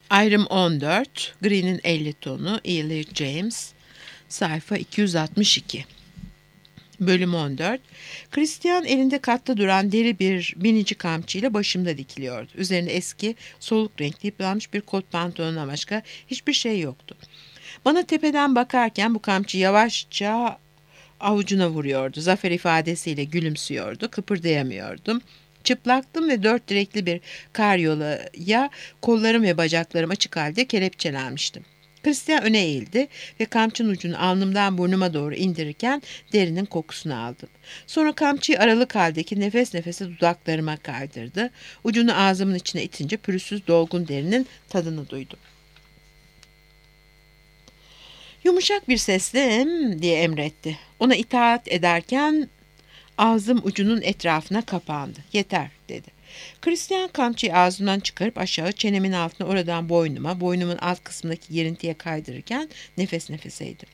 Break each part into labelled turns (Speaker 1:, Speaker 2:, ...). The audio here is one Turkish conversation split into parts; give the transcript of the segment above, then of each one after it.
Speaker 1: Ayrım 14, Green'in 50 tonu, Ely James, sayfa 262. Bölüm 14. Christian elinde katta duran deri bir binici kamçıyla başımda dikiliyordu. Üzerinde eski, soluk renkli yıpranmış bir kot pantolonuna başka hiçbir şey yoktu. Bana tepeden bakarken bu kamçı yavaşça avucuna vuruyordu. Zafer ifadesiyle gülümsüyordu. Kıpırdayamıyordum. Çıplaktım ve dört direkli bir karyolaya kollarım ve bacaklarım açık halde kelepçelenmiştim. Christian öne eğildi ve kamçının ucunu alnımdan burnuma doğru indirirken derinin kokusunu aldım. Sonra kamçıyı aralık haldeki nefes nefese dudaklarıma kaydırdı. Ucunu ağzımın içine itince pürüzsüz dolgun derinin tadını duydum. Yumuşak bir sesle diye emretti. Ona itaat ederken ağzım ucunun etrafına kapandı. Yeter dedi. Christian kamçıyı ağzımdan çıkarıp aşağı çenemin altına oradan boynuma, boynumun alt kısmındaki yerintiye kaydırırken nefes nefeseydim.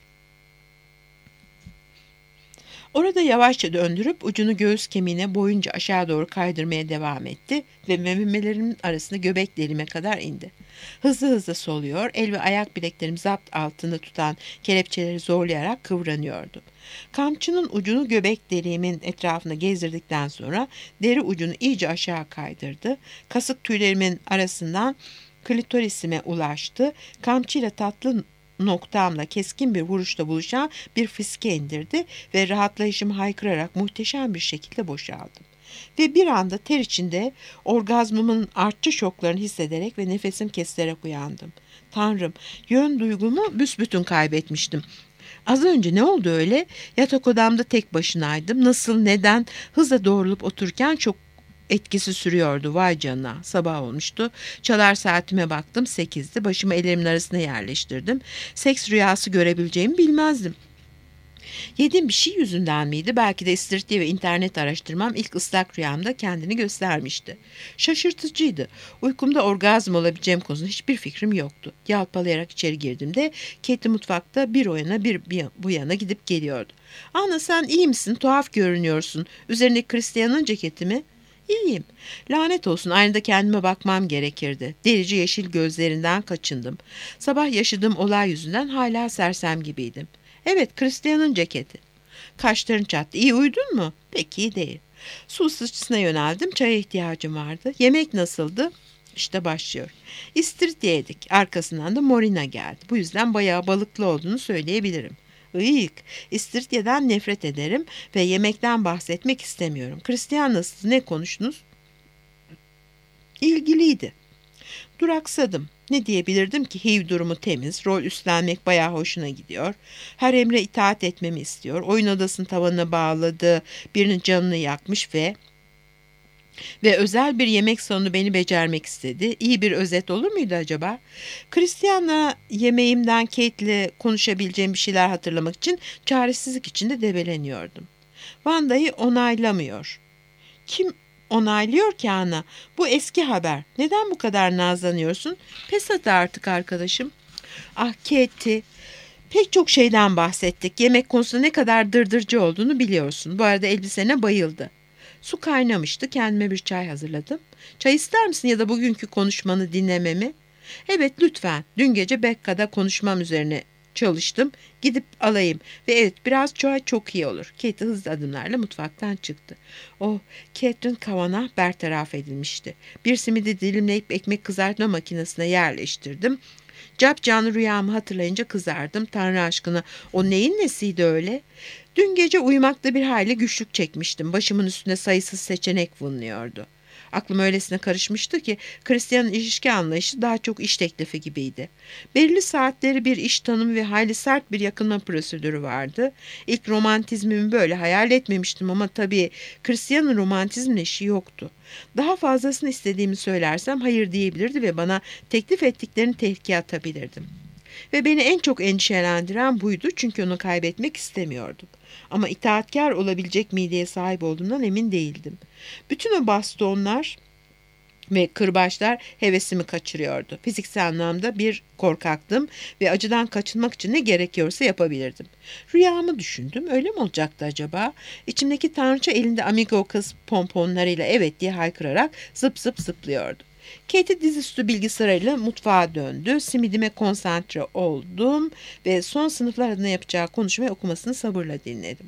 Speaker 1: Orada yavaşça döndürüp ucunu göğüs kemiğine boyunca aşağı doğru kaydırmaya devam etti ve memelerimin arasında göbek deliğime kadar indi. Hızlı hızlı soluyor, el ve ayak bileklerimi zapt altında tutan kelepçeleri zorlayarak kıvranıyordum. Kamçının ucunu göbek deliğimin etrafında gezdirdikten sonra deri ucunu iyice aşağı kaydırdı. Kasık tüylerimin arasından klitorisime ulaştı. Kamçıyla tatlı noktamla keskin bir vuruşla buluşan bir fiske indirdi ve rahatlayışımı haykırarak muhteşem bir şekilde boşaldım. Ve bir anda ter içinde orgazmımın artçı şoklarını hissederek ve nefesim kesilerek uyandım. Tanrım, yön duygumu büsbütün kaybetmiştim. Az önce ne oldu öyle? Yatak odamda tek başınaydım. Nasıl, neden? Hızla doğrulup otururken çok etkisi sürüyordu. Vay canına. Sabah olmuştu. Çalar saatime baktım. 8'di. Başımı ellerimin arasına yerleştirdim. Seks rüyası görebileceğimi bilmezdim. Yediğim bir şey yüzünden miydi? Belki de istiridye ve internet araştırmam ilk ıslak rüyamda kendini göstermişti. Şaşırtıcıydı. Uykumda orgazm olabileceğim konusunda hiçbir fikrim yoktu. Yalpalayarak içeri girdiğimde Katie mutfakta bir o yana bir bu yana gidip geliyordu. "Ana, sen iyi misin? Tuhaf görünüyorsun. Üzerindeki Christian'ın ceketi mi?" "İyiyim. Lanet olsun, aynada kendime bakmam gerekirdi. Derici yeşil gözlerinden kaçındım. Sabah yaşadığım olay yüzünden hala sersem gibiydim. Evet, Christian'ın ceketi." Kaşların çattı. "İyi uyudun mu?" "Pek iyi değil." Su ısıtıcısına yöneldim. Çaya ihtiyacım vardı. "Yemek nasıldı?" "İşte başlıyor." "İstiridye yedik. Arkasından da morina geldi. Bu yüzden bayağı balıklı olduğunu söyleyebilirim." "Iyik. İstiridye'den nefret ederim ve yemekten bahsetmek istemiyorum. Christian nasıl? Ne konuştunuz?" "İlgiliydi." Duraksadım. Ne diyebilirdim ki? HIV durumu temiz, rol üstlenmek bayağı hoşuna gidiyor. Her emre itaat etmemi istiyor. Oyun odasının tavanına bağladığı birinin canını yakmış ve özel bir yemek salonu beni becermek istedi. İyi bir özet olur muydu acaba? Christian'la yemeğimden Kate'le konuşabileceğim bir şeyler hatırlamak için çaresizlik içinde debeleniyordum. Vanda'yı onaylamıyor. "Kim onaylıyor ki ana? Bu eski haber. Neden bu kadar nazlanıyorsun? Pes et artık arkadaşım." "Ah Katie, pek çok şeyden bahsettik. Yemek konusunda ne kadar dırdırcı olduğunu biliyorsun. Bu arada elbisene bayıldı." Su kaynamıştı. Kendime bir çay hazırladım. "Çay ister misin ya da bugünkü konuşmanı dinlememi?" "Evet, lütfen. Dün gece Bekka'da konuşmam üzerine çalıştım. Gidip alayım. Ve evet, biraz çay çok iyi olur." Kate hızlı adımlarla mutfaktan çıktı. Oh, Catherine kavanoz bertaraf edilmişti. Bir simidi dilimleyip ekmek kızartma makinesine yerleştirdim. Capcanlı rüyamı hatırlayınca kızardım. Tanrı aşkına, o neyin nesiydi öyle? Dün gece uyumakta bir hayli güçlük çekmiştim. Başımın üstünde sayısız seçenek bulunuyordu. Aklım öylesine karışmıştı ki Christian'ın ilişki anlayışı daha çok iş teklifi gibiydi. Belirli saatleri bir iş tanımı ve hayli sert bir yakınma prosedürü vardı. İlk romantizmimi böyle hayal etmemiştim ama tabii Christian'ın romantizmle işi yoktu. Daha fazlasını istediğimi söylersem hayır diyebilirdi ve bana teklif ettiklerini tehlikeye atabilirdim. Ve beni en çok endişelendiren buydu, çünkü onu kaybetmek istemiyordum. Ama itaatkar olabilecek mideye sahip olduğumdan emin değildim. Bütün o bastonlar ve kırbaçlar hevesimi kaçırıyordu. Fiziksel anlamda bir korkaktım ve acıdan kaçınmak için ne gerekiyorsa yapabilirdim. Rüyamı düşündüm. Öyle mi olacaktı acaba? İçimdeki tanrıça elinde amigo kız pomponlarıyla evet diye haykırarak zıp zıp zıplıyordu. Katie dizüstü bilgisayarıyla mutfağa döndü. Simidime konsantre oldum ve son sınıflar adına yapacağı konuşmayı okumasını sabırla dinledim.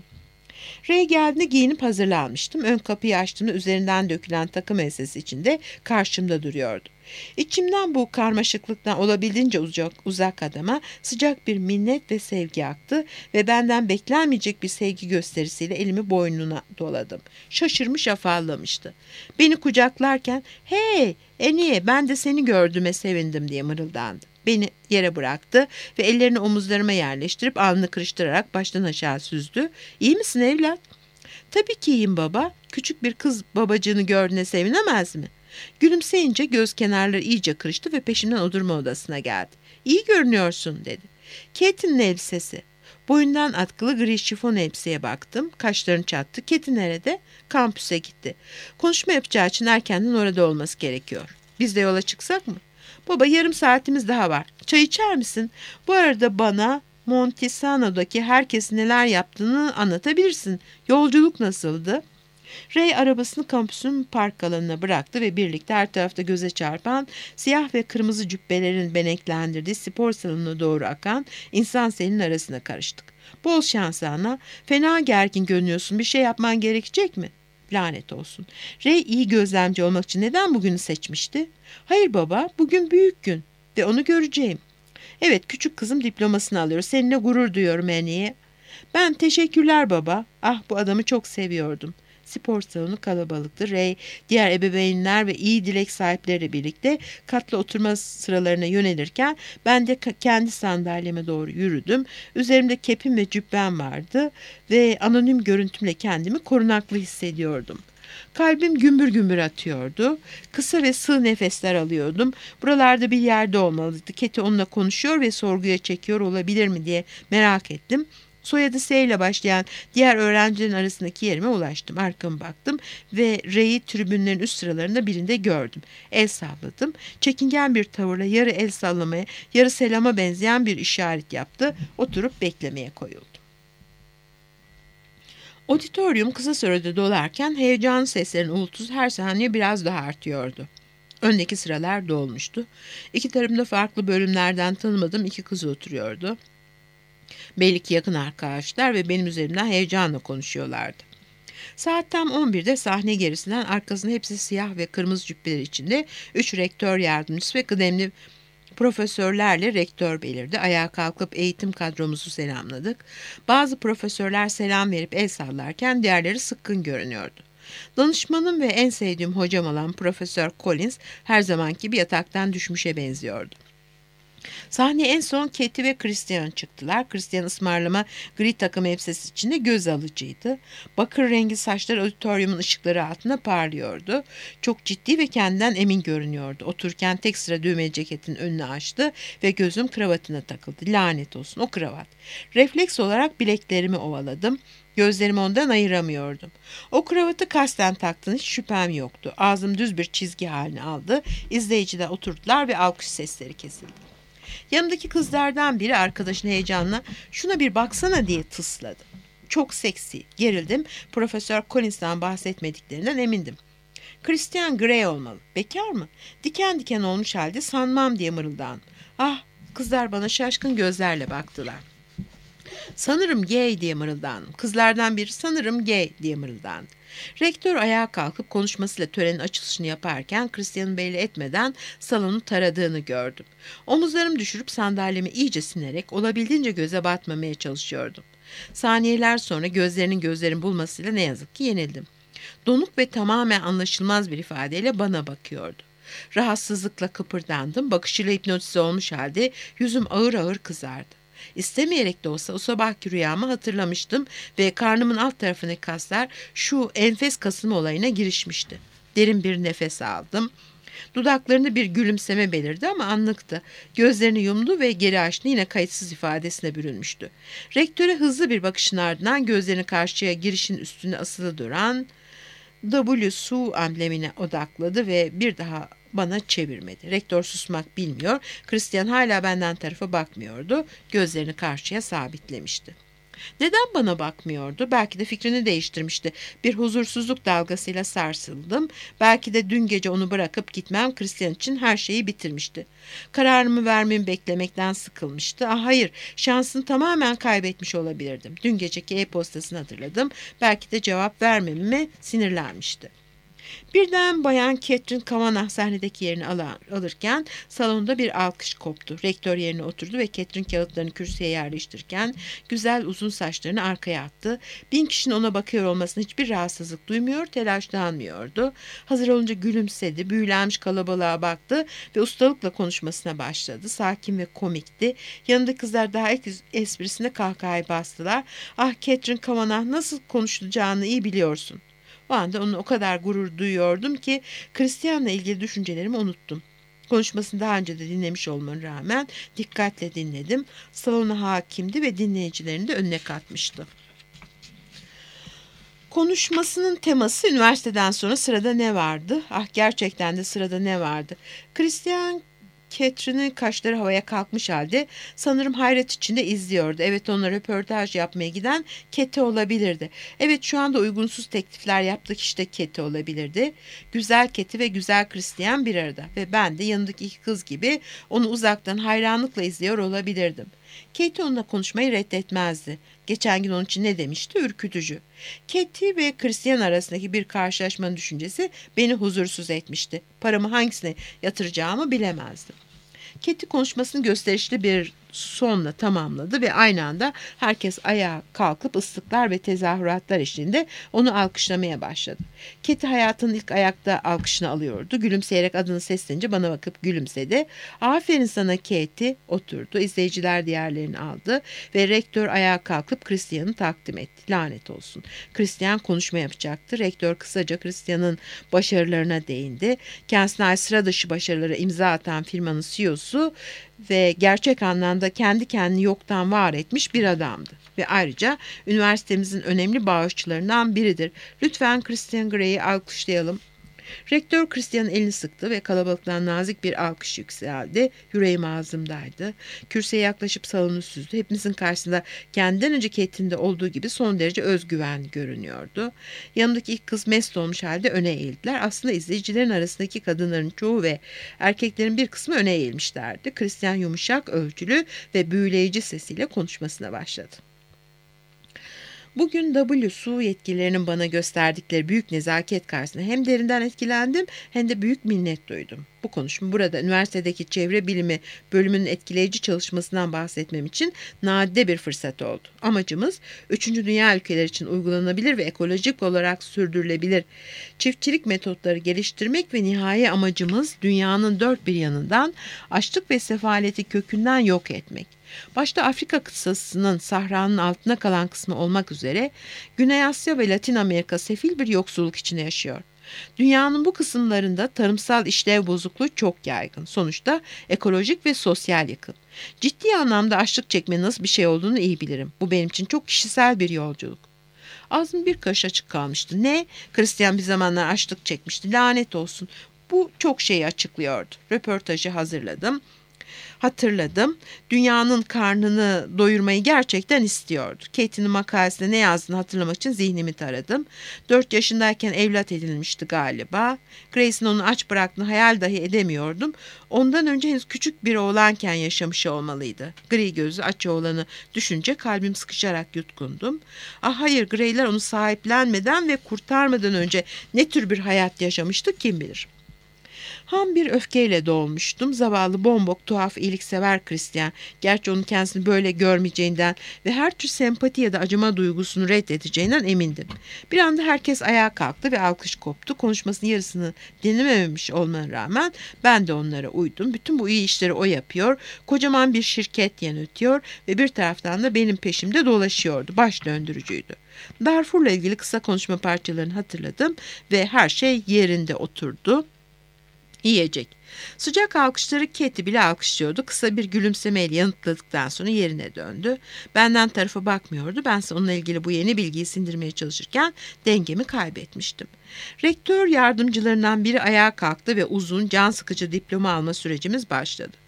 Speaker 1: Ray geldiğinde giyinip hazırlanmıştım. Ön kapıyı açtığımda üzerinden dökülen takım elbisesi içinde karşımda duruyordu. İçimden bu karmaşıklıktan olabildiğince uzak adama sıcak bir minnet ve sevgi aktı ve benden beklenmeyecek bir sevgi gösterisiyle elimi boynuna doladım. Şaşırmış afallamıştı. Beni kucaklarken "Hey Eniye, ben de seni gördüğüme sevindim" diye mırıldandı. Beni yere bıraktı ve ellerini omuzlarıma yerleştirip alnını kırıştırarak baştan aşağı süzdü. "İyi misin evlat?" "Tabii ki iyiyim baba. Küçük bir kız babacığını gördüğüne sevinemez mi?" Gülümseyince göz kenarları iyice kırıştı ve peşimden oturma odasına geldi. "İyi görünüyorsun" dedi. "Kate'in elbisesi." Boyundan atkılı gri şifon elbiseye baktım. Kaşlarını çattı. "Keti nerede?" "Kampüse gitti. Konuşma yapacağı için erkenden orada olması gerekiyor." "Biz de yola çıksak mı?" "Baba, yarım saatimiz daha var. Çay içer misin? Bu arada bana Montesano'daki herkesin neler yaptığını anlatabilirsin. Yolculuk nasıldı?" Ray arabasını kampüsün park alanına bıraktı ve birlikte her tarafta göze çarpan siyah ve kırmızı cübbelerin beneklendirdiği spor salonuna doğru akan insan selinin arasına karıştık. "Bol şans Ana. Fena gergin görünüyorsun. Bir şey yapman gerekecek mi?" "Lanet olsun. Ray iyi gözlemci olmak için neden bugünü seçmişti?" "Hayır baba, bugün büyük gün ve onu göreceğim." "Evet, küçük kızım diplomasını alıyor. Seninle gurur duyuyorum Annie." "Ben teşekkürler baba. Ah, bu adamı çok seviyordum." Spor salonu kalabalıktı. Ray, diğer ebeveynler ve iyi dilek sahipleriyle birlikte katlı oturma sıralarına yönelirken ben de kendi sandalyeme doğru yürüdüm. Üzerimde kepim ve cübbem vardı ve anonim görüntümle kendimi korunaklı hissediyordum. Kalbim gümbür gümbür atıyordu. Kısa ve sığ nefesler alıyordum. Buralarda bir yerde olmalıydı. Keti onunla konuşuyor ve sorguya çekiyor olabilir mi diye merak ettim. Soyadı S ile başlayan diğer öğrencilerin arasındaki yerime ulaştım. Arkama baktım ve Ray'i tribünlerin üst sıralarında birinde gördüm. El salladım. Çekingen bir tavırla yarı el sallamaya, yarı selama benzeyen bir işaret yaptı. Oturup beklemeye koyuldum. Auditorium kısa sürede dolarken heyecanlı seslerin uğultusu her saniye biraz daha artıyordu. Öndeki sıralar dolmuştu. İki tarafımda farklı bölümlerden tanımadığım iki kız oturuyordu. Belli ki yakın arkadaşlar ve benim üzerimden heyecanla konuşuyorlardı. Saat tam 11'de sahne gerisinden arkasında hepsi siyah ve kırmızı cübbeler içinde 3 rektör yardımcısı ve kıdemli profesörlerle rektör belirdi. Ayağa kalkıp eğitim kadromuzu selamladık. Bazı profesörler selam verip el sallarken diğerleri sıkkın görünüyordu. Danışmanım ve en sevdiğim hocam olan Profesör Collins her zamanki gibi yataktan düşmüşe benziyordu. Sahneye en son Katie ve Christian çıktılar. Christian ısmarlama gri takım elbisesi içinde göz alıcıydı. Bakır rengi saçları auditoriumun ışıkları altında parlıyordu. Çok ciddi ve kendinden emin görünüyordu. Otururken tek sıra düğmeli ceketin önünü açtı ve gözüm kravatına takıldı. Lanet olsun o kravat. Refleks olarak bileklerimi ovaladım. Gözlerimi ondan ayıramıyordum. O kravatı kasten taktığını hiç şüphem yoktu. Ağzım düz bir çizgi halini aldı. İzleyiciler oturdular ve alkış sesleri kesildi. Yanımdaki kızlardan biri arkadaşına heyecanla "Şuna bir baksana" diye tısladı. Çok seksi. Gerildim. Profesör Collins'ten bahsetmediklerinden emindim. "Christian Grey olmalı. Bekar mı?" "Diken diken olmuş halde sanmam" diye mırıldandım. Ah, kızlar bana şaşkın gözlerle baktılar. "Sanırım gay" diye mırıldandım. Kızlardan biri "Sanırım gay" diye mırıldandı. Rektör ayağa kalkıp konuşmasıyla törenin açılışını yaparken Christian'ı belli etmeden salonu taradığını gördüm. Omuzlarımı düşürüp sandalyeme iyice sinerek olabildiğince göze batmamaya çalışıyordum. Saniyeler sonra gözlerinin bulmasıyla ne yazık ki yenildim. Donuk ve tamamen anlaşılmaz bir ifadeyle bana bakıyordu. Rahatsızlıkla kıpırdandım. Bakışıyla hipnotize olmuş halde yüzüm ağır ağır kızardı. İstemeyerek de olsa o sabahki rüyamı hatırlamıştım ve karnımın alt tarafındaki kaslar şu enfes kasılma olayına girişmişti. Derin bir nefes aldım. Dudaklarında bir gülümseme belirdi ama anlıktı. Gözlerini yumdu ve geri açtı, yine kayıtsız ifadesine bürünmüştü. Rektöre hızlı bir bakışın ardından gözlerini karşıya girişin üstüne asılı duran W. Su amblemine odakladı ve bir daha bana çevirmedi. Rektör susmak bilmiyor. Christian hala benden tarafa bakmıyordu. Gözlerini karşıya sabitlemişti. Neden bana bakmıyordu? Belki de fikrini değiştirmişti. Bir huzursuzluk dalgasıyla sarsıldım. Belki de dün gece onu bırakıp gitmem Christian için her şeyi bitirmişti. Kararımı vermemi beklemekten sıkılmıştı. Ah hayır, şansını tamamen kaybetmiş olabilirdim. Dün geceki e-postasını hatırladım. Belki de cevap vermememe sinirlenmişti. Birden Bayan Catherine Kavanagh sahnedeki yerini alırken salonda bir alkış koptu. Rektör yerine oturdu ve Catherine kağıtlarını kürsüye yerleştirirken güzel uzun saçlarını arkaya attı. 1000 kişinin ona bakıyor olmasına hiçbir rahatsızlık duymuyor, telaşlanmıyordu. Hazır olunca gülümsedi, büyülenmiş kalabalığa baktı ve ustalıkla konuşmasına başladı. Sakin ve komikti. Yanındaki kızlar daha ilk esprisine kahkahayı bastılar. "Ah Catherine Kavanagh, nasıl konuşacağını iyi biliyorsun." O anda onu o kadar gurur duyuyordum ki Christian'la ilgili düşüncelerimi unuttum. Konuşmasını daha önce de dinlemiş olmama rağmen dikkatle dinledim. Salona hakimdi ve dinleyicilerini de önüne katmıştı. Konuşmasının teması üniversiteden sonra sırada ne vardı? Ah gerçekten de sırada ne vardı? Christian Catherine'in kaşları havaya kalkmış halde sanırım hayret içinde izliyordu. Evet, ona röportaj yapmaya giden Kete olabilirdi. Evet, şu anda uygunsuz teklifler yaptık işte Kete olabilirdi. Güzel Kete ve güzel Christian bir arada ve ben de yanındaki iki kız gibi onu uzaktan hayranlıkla izliyor olabilirdim. Katie onunla konuşmayı reddetmezdi. Geçen gün onun için ne demişti? Ürkütücü. Katie ve Christian arasındaki bir karşılaşmanın düşüncesi beni huzursuz etmişti. Paramı hangisine yatıracağımı bilemezdim. Katie konuşmasını gösterişli bir sonla tamamladı ve aynı anda herkes ayağa kalkıp ıslıklar ve tezahüratlar eşliğinde onu alkışlamaya başladı. Katie hayatının ilk ayakta alkışını alıyordu. Gülümseyerek adını seslenince bana bakıp gülümsedi. "Aferin sana Katie." Oturdu. İzleyiciler diğerlerini aldı ve rektör ayağa kalkıp Christian'ı takdim etti. Lanet olsun. Christian konuşma yapacaktı. Rektör kısaca Christian'ın başarılarına değindi. Kendisine ait sıra dışı başarılara imza atan firmanın CEO'su ve gerçek anlamda kendi kendini yoktan var etmiş bir adamdı. Ve ayrıca üniversitemizin önemli bağışçılarından biridir. Lütfen Christian Grey'i alkışlayalım. Rektör Christian'ın elini sıktı ve kalabalıktan nazik bir alkış yükseldi. Yüreğim ağzımdaydı. Kürsüye yaklaşıp salonu süzdü. Hepimizin karşısında kendinden önceki etinde olduğu gibi son derece özgüvenli görünüyordu. Yanımdaki ilk kız mest olmuş halde öne eğildiler. Aslında izleyicilerin arasındaki kadınların çoğu ve erkeklerin bir kısmı öne eğilmişlerdi. Christian yumuşak, ölçülü ve büyüleyici sesiyle konuşmasına başladı. Bugün WSU yetkililerinin bana gösterdikleri büyük nezaket karşısında hem derinden etkilendim hem de büyük minnet duydum. Bu konuşma burada üniversitedeki çevre bilimi bölümünün etkileyici çalışmasından bahsetmem için nadide bir fırsat oldu. Amacımız 3. Dünya ülkeleri için uygulanabilir ve ekolojik olarak sürdürülebilir çiftçilik metotları geliştirmek ve nihai amacımız dünyanın dört bir yanından açlık ve sefaleti kökünden yok etmek. Başta Afrika kıtasının sahranın altına kalan kısmı olmak üzere Güney Asya ve Latin Amerika sefil bir yoksulluk içinde yaşıyor. Dünyanın bu kısımlarında tarımsal işlev bozukluğu çok yaygın. Sonuçta ekolojik ve sosyal yıkım. Ciddi anlamda açlık çekmenin nasıl bir şey olduğunu iyi bilirim. Bu benim için çok kişisel bir yolculuk. Ağzım bir karış açık kalmıştı. Ne? Christian bir zamanlar açlık çekmişti. Lanet olsun. Bu çok şeyi açıklıyordu. Röportajı hatırladım. Dünyanın karnını doyurmayı gerçekten istiyordu. Katie'nin makalesinde ne yazdığını hatırlamak için zihnimi taradım. 4 yaşındayken evlat edinilmişti galiba. Grace'in onu aç bıraktığını hayal dahi edemiyordum. Ondan önce henüz küçük bir oğlanken yaşamış olmalıydı. Gri gözlü aç oğlanı düşünce kalbim sıkışarak yutkundum. Ah hayır, Grey'ler onu sahiplenmeden ve kurtarmadan önce ne tür bir hayat yaşamıştı kim bilir. Ham bir öfkeyle dolmuştum. Zavallı bombok, tuhaf, iyiliksever Christian. Gerçi onun kendisini böyle görmeyeceğinden ve her tür sempati ya da acıma duygusunu reddedeceğinden emindim. Bir anda herkes ayağa kalktı ve alkış koptu. Konuşmasının yarısını dinlememiş olmana rağmen ben de onlara uydum. Bütün bu iyi işleri o yapıyor. Kocaman bir şirket yönetiyor ve bir taraftan da benim peşimde dolaşıyordu. Baş döndürücüydü. Darfur'la ilgili kısa konuşma parçalarını hatırladım ve her şey yerinde oturdu. Yiyecek. Sıcak alkışları Katie bile alkışlıyordu. Kısa bir gülümsemeyle yanıtladıktan sonra yerine döndü. Benden tarafa bakmıyordu. Bense onunla ilgili bu yeni bilgiyi sindirmeye çalışırken dengemi kaybetmiştim. Rektör yardımcılarından biri ayağa kalktı ve uzun, can sıkıcı diploma alma sürecimiz başladı.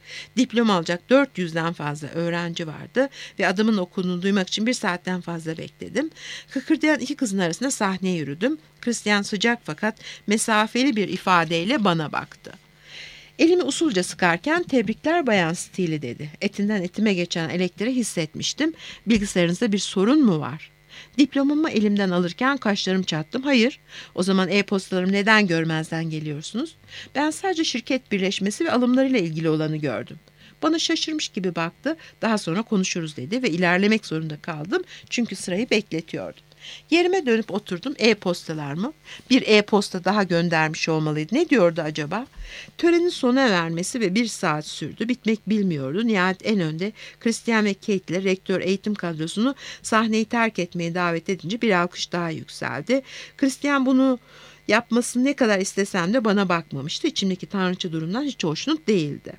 Speaker 1: Diploma alacak 400'den fazla öğrenci vardı ve adımın okunduğunu duymak için 1 saatten fazla bekledim. Kıkırdayan 2 kızın arasında sahneye yürüdüm. Christian sıcak fakat mesafeli bir ifadeyle bana baktı. Elimi usulca sıkarken tebrikler Bayan Steele dedi. Etinden etime geçen elektriği hissetmiştim. Bilgisayarınızda bir sorun mu var? Diplomamı elimden alırken kaşlarım çattım. Hayır. O zaman e-postalarımı neden görmezden geliyorsunuz? Ben sadece şirket birleşmesi ve alımlarıyla ilgili olanı gördüm. Bana şaşırmış gibi baktı. Daha sonra konuşuruz dedi ve ilerlemek zorunda kaldım. Çünkü sırayı bekletiyordum. Yerime dönüp oturdum. E-postalar mı? Bir e-posta daha göndermiş olmalıydı. Ne diyordu acaba? Törenin sona vermesi ve 1 saat sürdü. Bitmek bilmiyordu. Nihayet en önde Christian ve Kate ile rektör eğitim kadrosunu sahneyi terk etmeye davet edince bir alkış daha yükseldi. Christian bunu yapmasını ne kadar istesem de bana bakmamıştı. İçimdeki tanrıça durumdan hiç hoşnut değildi.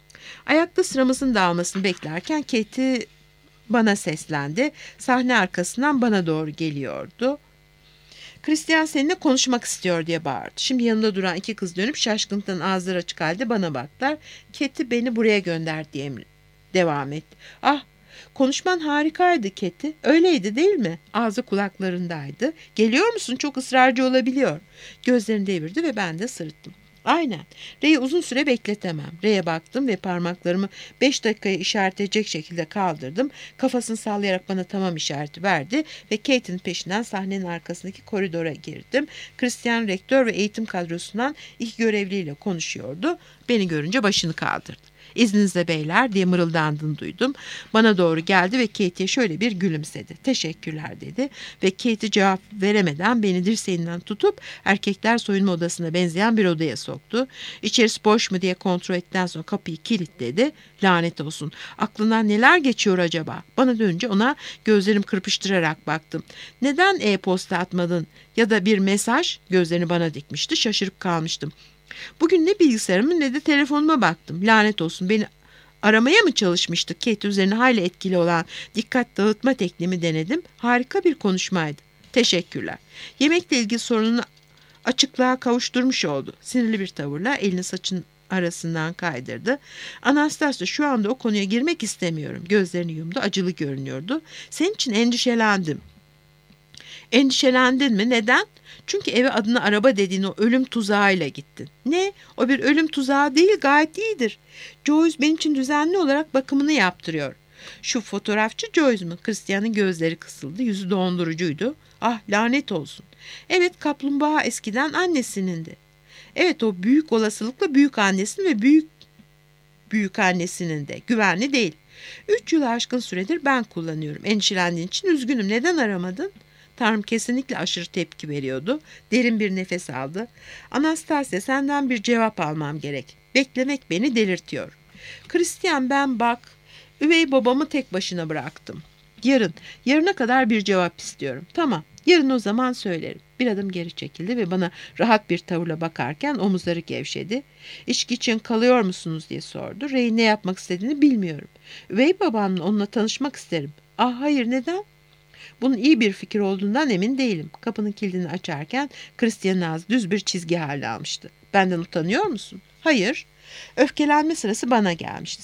Speaker 1: Ayakta sıramızın dağılmasını beklerken Katie bana seslendi. Sahne arkasından bana doğru geliyordu. Christian seninle konuşmak istiyor diye bağırdı. Şimdi yanında duran 2 kız dönüp şaşkınlıktan ağızları açık halde bana baktılar. Katie beni buraya gönder diye devam etti. Ah, konuşman harikaydı Katie. Öyleydi değil mi? Ağzı kulaklarındaydı. Geliyor musun? Çok ısrarcı olabiliyor. Gözlerini devirdi ve ben de sırıttım. Aynen. Ray'i uzun süre bekletemem. Ray'e baktım ve parmaklarımı 5 dakikaya işaret edecek şekilde kaldırdım. Kafasını sallayarak bana tamam işareti verdi ve Kate'in peşinden sahnenin arkasındaki koridora girdim. Christian rektör ve eğitim kadrosundan 2 görevliyle konuşuyordu. Beni görünce başını kaldırdı. İzninizle beyler diye mırıldandığını duydum. Bana doğru geldi ve Kate'ye şöyle bir gülümsedi. Teşekkürler dedi ve Katie cevap veremeden beni dirseğinden tutup erkekler soyunma odasına benzeyen bir odaya soktu. İçerisi boş mu diye kontrol ettikten sonra kapıyı kilitledi. Lanet olsun. Aklından neler geçiyor acaba? Bana dönünce ona gözlerimi kırpıştırarak baktım. Neden e-posta atmadın ya da bir mesaj? Gözlerini bana dikmişti. Şaşırıp kalmıştım. Bugün ne bilgisayarıma ne de telefonuma baktım. Lanet olsun, beni aramaya mı çalışmıştık? Kate üzerine hayli etkili olan dikkat dağıtma tekniğimi denedim. Harika bir konuşmaydı. Teşekkürler. Yemekle ilgili sorununu açıklığa kavuşturmuş oldu. Sinirli bir tavırla elini saçın arasından kaydırdı. Anastasia şu anda o konuya girmek istemiyorum. Gözlerini yumdu, acılı görünüyordu. Senin için endişelendim. Endişelendin mi? Neden? Çünkü eve adına araba dediğin o ölüm tuzağıyla gittin. Ne? O bir ölüm tuzağı değil, gayet iyidir. Joyce benim için düzenli olarak bakımını yaptırıyor. Şu fotoğrafçı Joyce mu? Christian'ın gözleri kısıldı, yüzü dondurucuydu. Ah, lanet olsun. Evet, kaplumbağa eskiden annesinindi. Evet, o büyük olasılıkla büyük annesinin ve büyük annesinin de. Güvenli değil. 3 yıl aşkın süredir ben kullanıyorum. Endişelendiğin için üzgünüm. Neden aramadın? Tanrım, kesinlikle aşırı tepki veriyordu. Derin bir nefes aldı. Anastasia, senden bir cevap almam gerek. Beklemek beni delirtiyor. Christian, ben bak, üvey babamı tek başına bıraktım. Yarına kadar bir cevap istiyorum. Tamam, yarın o zaman söylerim. Bir adım geri çekildi ve bana rahat bir tavırla bakarken omuzları gevşedi. İçki için kalıyor musunuz diye sordu. Ray'in ne yapmak istediğini bilmiyorum. Üvey babamla onunla tanışmak isterim. Ah hayır, neden? Bunun iyi bir fikir olduğundan emin değilim. Kapının kilidini açarken Christian'ın ağzı düz bir çizgi hali almıştı. Benden utanıyor musun? Hayır. Öfkelenme sırası bana gelmişti.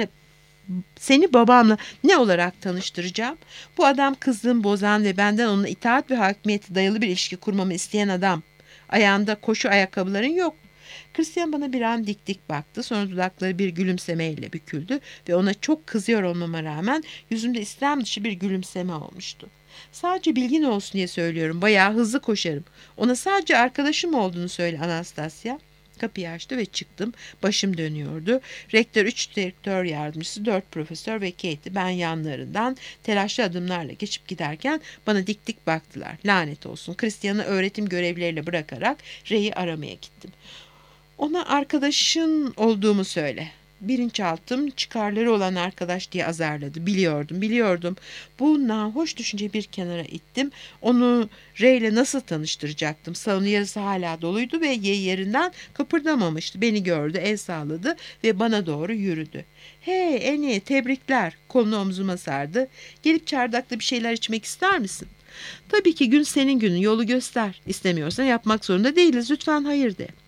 Speaker 1: Seni babamla ne olarak tanıştıracağım? Bu adam kızgın, bozan ve benden onunla itaat ve hakimiyete dayalı bir ilişki kurmamı isteyen adam. Ayağında koşu ayakkabıların yok. Christian bana bir an dik dik baktı. Sonra dudakları bir gülümsemeyle büküldü ve ona çok kızıyor olmama rağmen yüzümde istem dışı bir gülümseme olmuştu. Sadece bilgin olsun diye söylüyorum. Bayağı hızlı koşarım. Ona sadece arkadaşım olduğunu söyle Anastasia. Kapıyı açtı ve çıktım. Başım dönüyordu. Rektör, 3 direktör yardımcısı, 4 profesör ve Katie, ben yanlarından telaşlı adımlarla geçip giderken bana dik dik baktılar. Lanet olsun. Christian'ı öğretim görevlileriyle bırakarak Ray'i aramaya gittim. Ona arkadaşın olduğumu söyle. Bilinçaltım çıkarları olan arkadaş diye azarladı. Biliyordum. Bu nahoş düşünceyi bir kenara ittim. Onu Ray'le nasıl tanıştıracaktım? Salonun yarısı hala doluydu ve yerinden kıpırdamamıştı. Beni gördü, el sağladı ve bana doğru yürüdü. Hey Annie, tebrikler. Kolunu omzuma sardı. Gelip çardakta bir şeyler içmek ister misin? Tabii ki, gün senin günün, yolu göster. İstemiyorsan yapmak zorunda değiliz. Lütfen hayır de.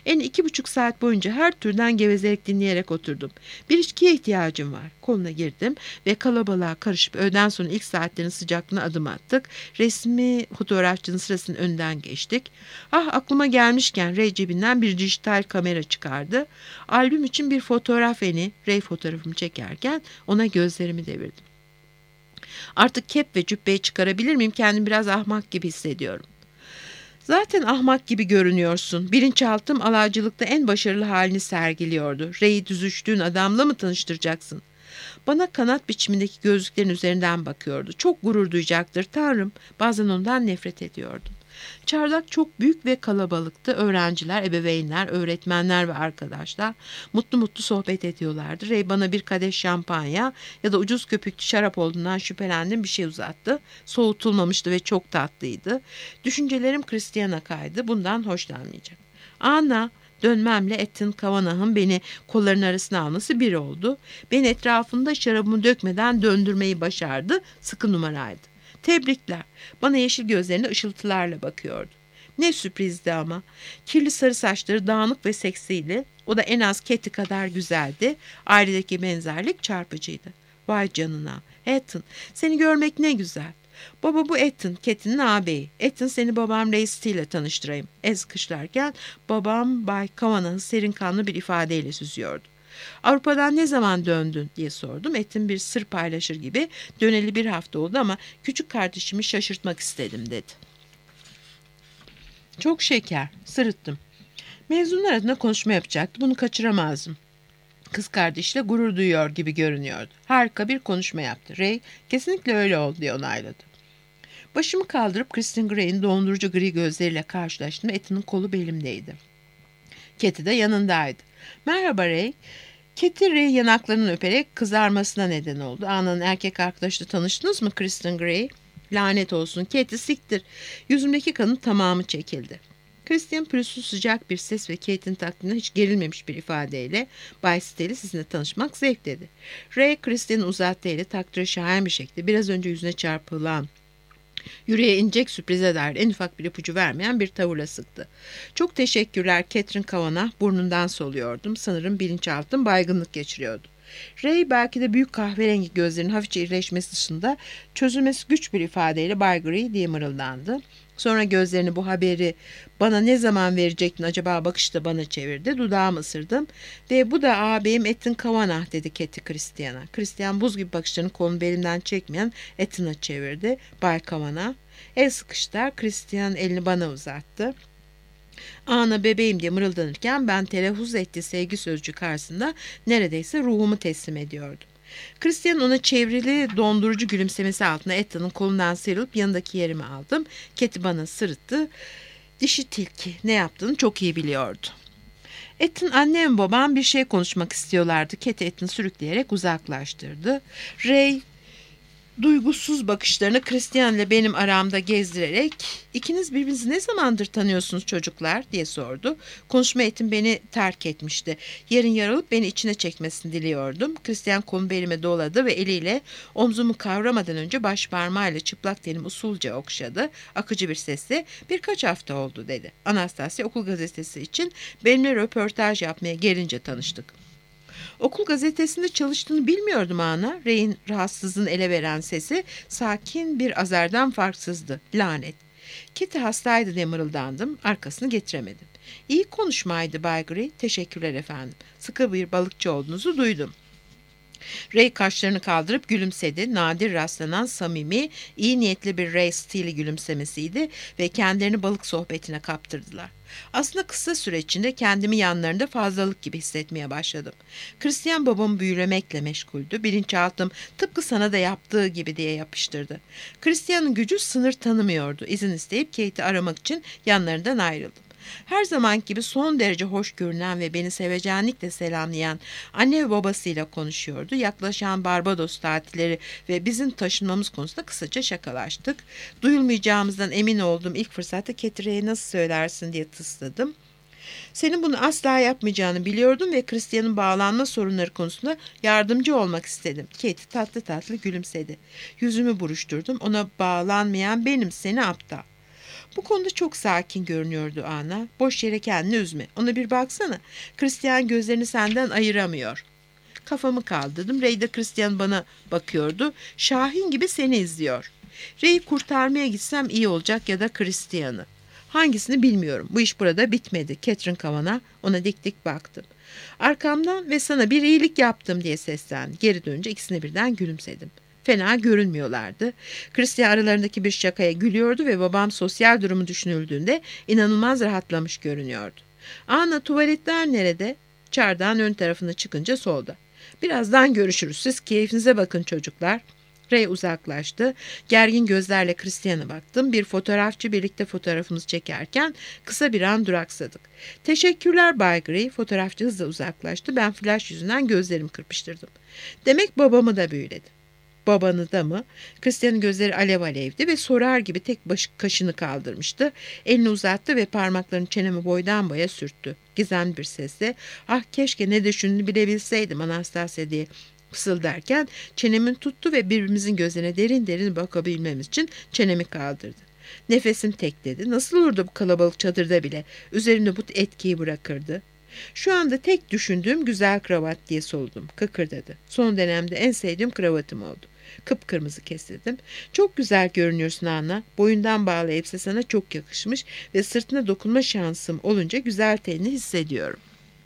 Speaker 1: En 2,5 saat boyunca her türden gevezelik dinleyerek oturdum. Bir içkiye ihtiyacım var. Koluna girdim ve kalabalığa karışıp öğleden sonra ilk saatlerin sıcaklığına adım attık. Resmi fotoğrafçının sırasının önünden geçtik. Ah, aklıma gelmişken Ray cebinden bir dijital kamera çıkardı. Albüm için bir fotoğraf eni, Ray fotoğrafımı çekerken ona gözlerimi devirdim. Artık kep ve cübbeyi çıkarabilir miyim? Kendimi biraz ahmak gibi hissediyorum. Zaten ahmak gibi görünüyorsun. Bilinçaltım alaycılıkta en başarılı halini sergiliyordu. Ray'i düzüştüğün adamla mı tanıştıracaksın? Bana kanat biçimindeki gözlüklerin üzerinden bakıyordu. Çok gurur duyacaktır Tanrım. Bazen ondan nefret ediyordum. Çardak çok büyük ve kalabalıktı. Öğrenciler, ebeveynler, öğretmenler ve arkadaşlar mutlu mutlu sohbet ediyorlardı. Ray bana bir kadeh şampanya ya da ucuz köpüklü şarap olduğundan şüphelendim, bir şey uzattı. Soğutulmamıştı ve çok tatlıydı. Düşüncelerim Christian'a kaydı. Bundan hoşlanmayacak. Ana, dönmemle Ethan Kavanaugh'ın beni kollarının arasına alması bir oldu. Beni etrafında şarabımı dökmeden döndürmeyi başardı. Sıkı numaraydı. Tebrikler. Bana yeşil gözlerinde ışıltılarla bakıyordu. Ne sürprizdi ama. Kirli sarı saçları dağınık ve seksiydi. O da en az Katie kadar güzeldi. Ailedeki benzerlik çarpıcıydı. Vay canına. Ethan, seni görmek ne güzel. Baba, bu Ethan, Katie'nin ağabeyi. Ethan, seni babam Ray Steele ile tanıştırayım. Ez kışlarken babam Bay Kavanaugh'ı serin kanlı bir ifadeyle süzüyordu. Avrupa'dan ne zaman döndün diye sordum. Ethan bir sır paylaşır gibi, döneli bir hafta oldu ama küçük kardeşimi şaşırtmak istedim dedi. Çok şeker, sırıttım. Mezunlar adına konuşma yapacaktı, bunu kaçıramazdım. Kız kardeşle gurur duyuyor gibi görünüyordu. Harika bir konuşma yaptı. Ray, kesinlikle öyle oldu diye onayladı. Başımı kaldırıp Christian Gray'in dondurucu gri gözleriyle karşılaştım. Ethan'ın kolu belimdeydi. Katie de yanındaydı. Merhaba Ray. Katie Ray yanaklarını öperek kızarmasına neden oldu. Ana'nın erkek arkadaşıyla tanıştınız mı Christian Grey? Lanet olsun Katie, siktir. Yüzümdeki kanın tamamı çekildi. Christian pürüzsüz sıcak bir ses ve Kate'in takdimine hiç gerilmemiş bir ifadeyle Bay Steele, sizinle tanışmak zevk dedi. Ray Christian'ın uzattığı eli takdire şayan bir şekilde biraz önce yüzüne çarpılan, yüreğe inecek sürprize dair en ufak bir ipucu vermeyen bir tavırla sıktı. Çok teşekkürler Catherine Kavanagh, burnundan soluyordum. Sanırım bilinçaltım baygınlık geçiriyordu. Ray belki de büyük kahverengi gözlerinin hafifçe irileşmesi dışında çözülmesi güç bir ifadeyle Bay Gray diye mırıldandı. Sonra gözlerini bu haberi bana ne zaman verecektin acaba bakışta bana çevirdi. Dudağımı ısırdım ve bu da ağabeyim Ethan Kavanagh dedi Katie Christian'a. Christian buz gibi bakışlarını kolunu belimden çekmeyen Ethan'a çevirdi. Bay Kavanagh. El sıkıştılar. Christian elini bana uzattı. Ana bebeğim diye mırıldanırken ben telaffuz ettiği sevgi sözcüğü karşısında neredeyse ruhumu teslim ediyordum. Christian ona çevrili dondurucu gülümsemesi altında Ethan'ın kolundan sıyrılıp yanındaki yerimi aldım. Katie bana sırıttı. Dişi tilki ne yaptığını çok iyi biliyordu. Ethan, annem babam bir şey konuşmak istiyorlardı. Katie Ethan'ı sürükleyerek uzaklaştırdı. Ray duygusuz bakışlarını Christian ile benim aramda gezdirerek ikiniz birbirinizi ne zamandır tanıyorsunuz çocuklar diye sordu. Konuşma etim beni terk etmişti. Yerin yarılıp beni içine çekmesini diliyordum. Christian kolumu belime doladı ve eliyle omzumu kavramadan önce baş parmağıyla çıplak tenimi usulca okşadı. Akıcı bir sesle birkaç hafta oldu dedi. Anastasia okul gazetesi için benimle röportaj yapmaya gelince tanıştık. Okul gazetesinde çalıştığını bilmiyordum Ana. Ray'in rahatsızlığını ele veren sesi sakin bir azardan farksızdı. Lanet. Kitty hastaydı diye mırıldandım. Arkasını getiremedim. İyi konuşmaydı Bay Gray. Teşekkürler efendim. Sıkı bir balıkçı olduğunuzu duydum. Ray kaşlarını kaldırıp gülümsedi. Nadir rastlanan samimi, iyi niyetli bir Ray Steele gülümsemesiydi ve kendilerini balık sohbetine kaptırdılar. Aslında kısa süre içinde kendimi yanlarında fazlalık gibi hissetmeye başladım. Christian babamı büyülemekle meşguldü. Bilinçaltım tıpkı sana da yaptığı gibi diye yapıştırdı. Christian'ın gücü sınır tanımıyordu. İzin isteyip Kate'i aramak için yanlarından ayrıldım. Her zaman gibi son derece hoş görünen ve beni sevecenlikle selamlayan anne ve babasıyla konuşuyordu. Yaklaşan Barbados tatilleri ve bizim taşınmamız konusunda kısaca şakalaştık. Duyulmayacağımızdan emin olduğum ilk fırsatta Catherine'e nasıl söylersin diye tısladım. Senin bunu asla yapmayacağını biliyordum ve Christian'ın bağlanma sorunları konusunda yardımcı olmak istedim. Katie tatlı tatlı gülümsedi. Yüzümü buruşturdum. Ona bağlanmayan benim, seni aptal. Bu konuda çok sakin görünüyordu Ana. Boş yere kendini üzme. Ona bir baksana. Christian gözlerini senden ayıramıyor. Kafamı kaldırdım. Ray de Christian bana bakıyordu. Şahin gibi seni izliyor. Ray'i kurtarmaya gitsem iyi olacak ya da Christian'ı. Hangisini bilmiyorum. Bu iş burada bitmedi. Catherine Kavanagh ona dik dik baktım. Arkamdan ve sana bir iyilik yaptım diye seslendi. Geri dönünce ikisine birden gülümsedim. Fena görünmüyorlardı. Christian aralarındaki bir şakaya gülüyordu ve babam sosyal durumu düşünüldüğünde inanılmaz rahatlamış görünüyordu. Ana, tuvaletler nerede? Çardağın ön tarafına çıkınca solda. Birazdan görüşürüz. Siz keyfinize bakın çocuklar. Ray uzaklaştı. Gergin gözlerle Christian'a baktım. Bir fotoğrafçı birlikte fotoğrafımızı çekerken kısa bir an duraksadık. Teşekkürler Bay Gray. Fotoğrafçı hızla uzaklaştı. Ben flash yüzünden gözlerimi kırpıştırdım. Demek babamı da büyüledi. Babanı da mı? Christian'ın gözleri alev alevdi ve sorar gibi tek kaşını kaldırmıştı. Elini uzattı ve parmaklarını çeneme boydan boya sürttü. Gizemli bir sesle, ah keşke ne düşündüğünü bilebilseydim Anastasia diye fısıldarken çenemin tuttu ve birbirimizin gözlerine derin derin bakabilmemiz için çenemi kaldırdı. Nefesim tekledi. Nasıl olurdu bu kalabalık çadırda bile? Üzerimde bu etkiyi bırakırdı. Şu anda tek düşündüğüm güzel kravat diye soludum. Kıkırdadı. Son dönemde en sevdiğim kravatım oldu. Kıpkırmızı kestirdim. Çok güzel görünüyorsun Anna. Boyundan bağlı elbise sana çok yakışmış ve sırtına dokunma şansım olunca güzel tenini hissediyorum.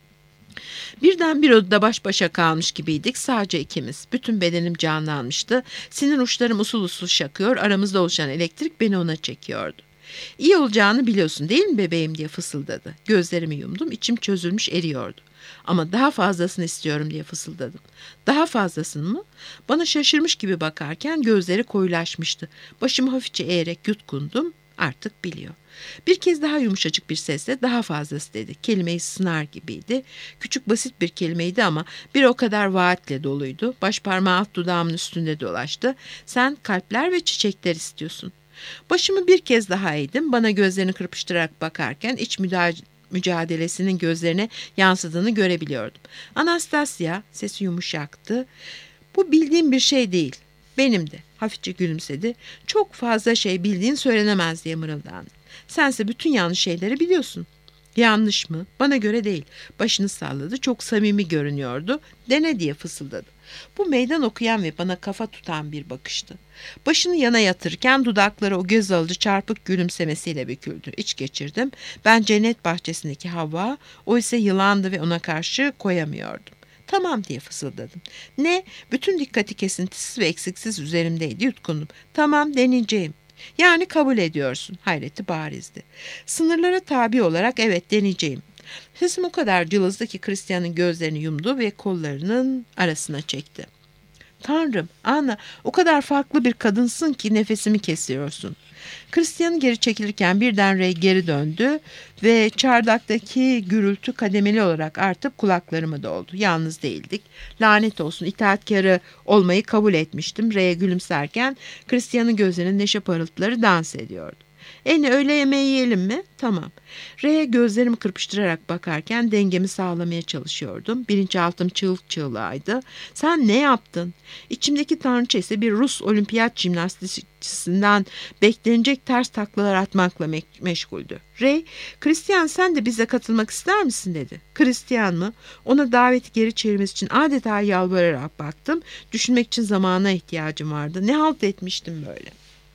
Speaker 1: Birden bir odada baş başa kalmış gibiydik. Sadece ikimiz. Bütün bedenim canlanmıştı. Sinir uçlarım usul usul şakıyor. Aramızda oluşan elektrik beni ona çekiyordu. İyi olacağını biliyorsun değil mi bebeğim diye fısıldadı. Gözlerimi yumdum. İçim çözülmüş eriyordu. Ama daha fazlasını istiyorum diye fısıldadım. Daha fazlasını mı? Bana şaşırmış gibi bakarken gözleri koyulaşmıştı. Başımı hafifçe eğerek yutkundum. Artık biliyor. Bir kez daha yumuşacık bir sesle daha fazlası dedi. Kelimeyi sınar gibiydi. Küçük basit bir kelimeydi ama bir o kadar vaatle doluydu. Başparmağı alt dudağımın üstünde dolaştı. Sen kalpler ve çiçekler istiyorsun. Başımı bir kez daha eğdim. Bana gözlerini kırpıştırarak bakarken iç mücadelesinin gözlerine yansıdığını görebiliyordum. Anastasia, sesi yumuşaktı. Bu bildiğim bir şey değil. Benim de. Hafifçe gülümsedi. Çok fazla şey bildiğin söylenemez diye mırıldandı. Sense bütün yanlış şeyleri biliyorsun. Yanlış mı? Bana göre değil. Başını salladı. Çok samimi görünüyordu. Dene diye fısıldadı. Bu meydan okuyan ve bana kafa tutan bir bakıştı. Başını yana yatırırken dudakları o göz alıcı çarpık gülümsemesiyle büküldü. İç geçirdim. Ben cennet bahçesindeki Havva, o ise yılandı ve ona karşı koyamıyordum. Tamam diye fısıldadım. Ne? Bütün dikkati kesintisiz ve eksiksiz üzerimdeydi. Yutkundum. Tamam, deneyeceğim. Yani kabul ediyorsun. Hayreti barizdi. Sınırlara tabi olarak evet deneyeceğim. Sesim o kadar cılızdı ki Christian'ın gözlerini yumdu ve kollarının arasına çekti. Tanrım, Anna, o kadar farklı bir kadınsın ki nefesimi kesiyorsun. Christian geri çekilirken birden Ray geri döndü ve çardaktaki gürültü kademeli olarak artıp kulaklarıma doldu. Yalnız değildik. Lanet olsun, itaatkarı olmayı kabul etmiştim. Ray'e gülümserken Christian'ın gözlerinin neşe parıltıları dans ediyordu. Öğle yemeği yiyelim mi? Tamam. Ray'e gözlerimi kırpıştırarak bakarken dengemi sağlamaya çalışıyordum. Bilinçaltım çığlıktı. Sen ne yaptın? İçimdeki tanrıça ise bir Rus olimpiyat jimnastikçisinden beklenecek ters taklalar atmakla meşguldü. Ray, Christian sen de bize katılmak ister misin dedi. Christian mı? Ona daveti geri çevirmesi için adeta yalvararak baktım. Düşünmek için zamana ihtiyacım vardı. Ne halt etmiştim böyle.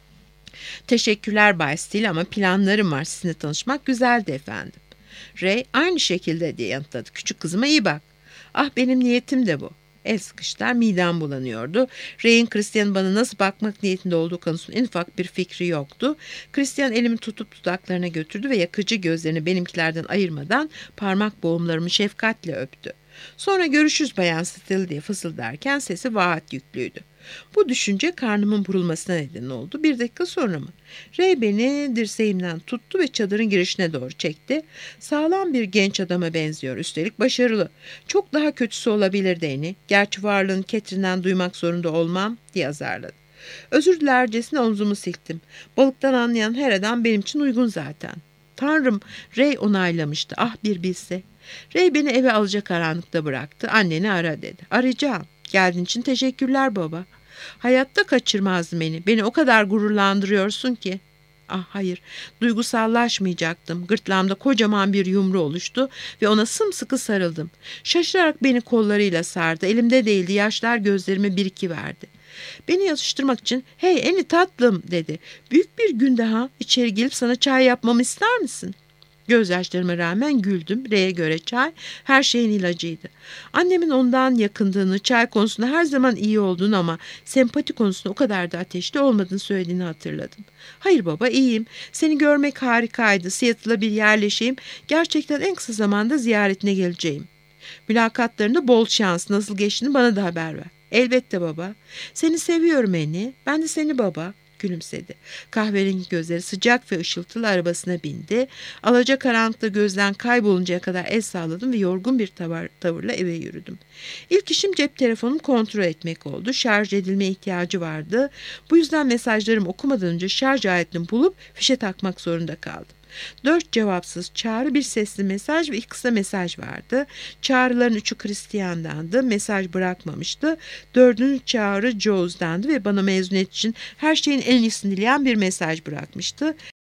Speaker 1: Teşekkürler Bay Steele ama planlarım var. Sizinle tanışmak güzeldi efendim. Ray aynı şekilde diye yanıtladı. Küçük kızıma iyi bak. Ah benim niyetim de bu. El sıkıştılar, midem bulanıyordu. Ray'in Christian'ın bana nasıl bakmak niyetinde olduğu konusunda en ufak bir fikri yoktu. Christian elimi tutup dudaklarına götürdü ve yakıcı gözlerini benimkilerden ayırmadan parmak boğumlarımı şefkatle öptü. Sonra görüşürüz Bayan Steele diye fısıldarken sesi vaat yüklüydü. Bu düşünce karnımın burulmasına neden oldu. Bir dakika sonra mı? Ray beni dirseğimden tuttu ve çadırın girişine doğru çekti. Sağlam bir genç adama benziyor. Üstelik başarılı. Çok daha kötüsü olabilirdi Annie. Gerçi varlığını Catherine'den duymak zorunda olmam diye azarladı. Özür dilercesine omzumu silktim. Balıktan anlayan her adam benim için uygun zaten. Tanrım, Ray onaylamıştı. Ah bir bilse. Ray beni eve alacakaranlıkta bıraktı. Anneni ara dedi. Arayacağım. Geldiğin için teşekkürler baba. Hayatta kaçırmazdım beni. Beni o kadar gururlandırıyorsun ki. Ah hayır, duygusallaşmayacaktım. Gırtlağımda kocaman bir yumru oluştu ve ona sımsıkı sarıldım. Şaşırarak beni kollarıyla sardı. Elimde değildi, yaşlar gözlerime birikiverdi. Beni yatıştırmak için "Hey Eni tatlım" dedi. "Büyük bir gün daha içeri gelip sana çay yapmamı ister misin?" Gözyaşlarıma rağmen güldüm. R'ye göre çay her şeyin ilacıydı. Annemin ondan yakındığını, çay konusunda her zaman iyi olduğunu ama sempati konusunda o kadar da ateşli olmadığını söylediğini hatırladım. "Hayır baba, iyiyim. Seni görmek harikaydı. Seattle'a bir yerleşeyim. Gerçekten en kısa zamanda ziyaretine geleceğim. Mülakatlarında bol şans. Nasıl geçtiğini bana da haber ver." "Elbette baba. Seni seviyorum Eni. Ben de seni baba." Gülümsedi. Kahverengi gözleri sıcak ve ışıltılı arabasına bindi. Alacakaranlıkta gözden kayboluncaya kadar el salladım ve yorgun bir tavırla eve yürüdüm. İlk işim cep telefonumu kontrol etmek oldu. Şarj edilmeye ihtiyacı vardı. Bu yüzden mesajlarımı okumadan önce şarj aletini bulup fişe takmak zorunda kaldım. 4 cevapsız çağrı, bir sesli mesaj ve 2 kısa mesaj vardı. Çağrıların 3'ü Christian'dandı. Mesaj bırakmamıştı. 4. çağrı Joe'dandı ve bana mezuniyet için her şeyin en iyisini dileyen bir mesaj bırakmıştı.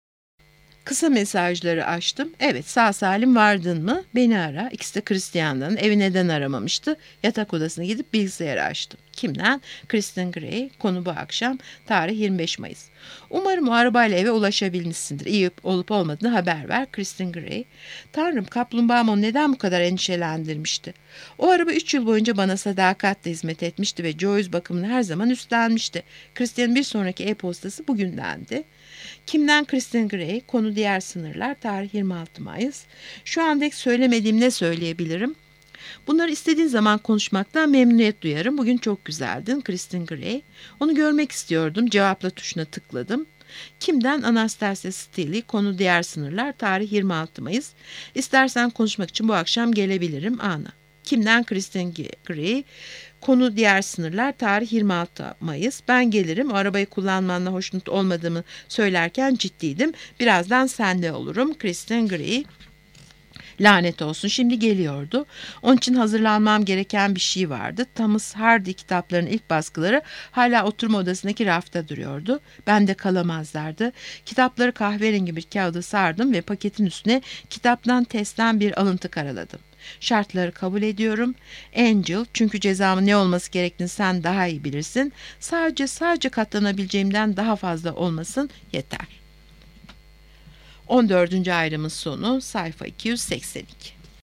Speaker 1: Kısa mesajları açtım. "Evet, sağ salim vardın mı? Beni ara." İkisi de Christian'dan. Evi neden aramamıştı? Yatak odasına gidip bilgisayarı açtım. Kimden? Kristen Gray. Konu bu akşam. Tarih 25 Mayıs. "Umarım o arabayla eve ulaşabilmişsindir. İyi olup olmadığını haber ver." Kristen Gray. "Tanrım, kaplumbağam onu neden bu kadar endişelendirmişti? O araba 3 yıl boyunca bana sadakatle hizmet etmişti ve Joyce bakımını her zaman üstlenmişti." Christian'ın bir sonraki e-postası bugündendi. Kimden? Kristen Gray. Konu diğer sınırlar. Tarih 26 Mayıs. "Şu anda söylemediğim ne söyleyebilirim? Bunları istediğin zaman konuşmaktan memnuniyet duyarım. Bugün çok güzeldin." Kristen Gray. "Onu görmek istiyordum." Cevapla tuşuna tıkladım. Kimden? Anastasia Steele. Konu diğer sınırlar. Tarih 26 Mayıs. "İstersen konuşmak için bu akşam gelebilirim. Ana." Kimden? Kristen Gray. Konu diğer sınırlar. Tarih 26 Mayıs. "Ben gelirim. O arabayı kullanmanla hoşnut olmadığımı söylerken ciddiydim. Birazdan sende olurum." Kristen Gray. Lanet olsun, şimdi geliyordu. Onun için hazırlanmam gereken bir şey vardı. Thomas Hardy kitaplarının ilk baskıları hala oturma odasındaki rafta duruyordu. Bende kalamazlardı. Kitapları kahverengi bir kağıda sardım ve paketin üstüne kitaptan testten bir alıntı karaladım. "Şartları kabul ediyorum. Angel, çünkü cezamın ne olması gerektiğini sen daha iyi bilirsin. Sadece katlanabileceğimden daha fazla olmasın yeter." 14. ayrımın sonu, sayfa 282.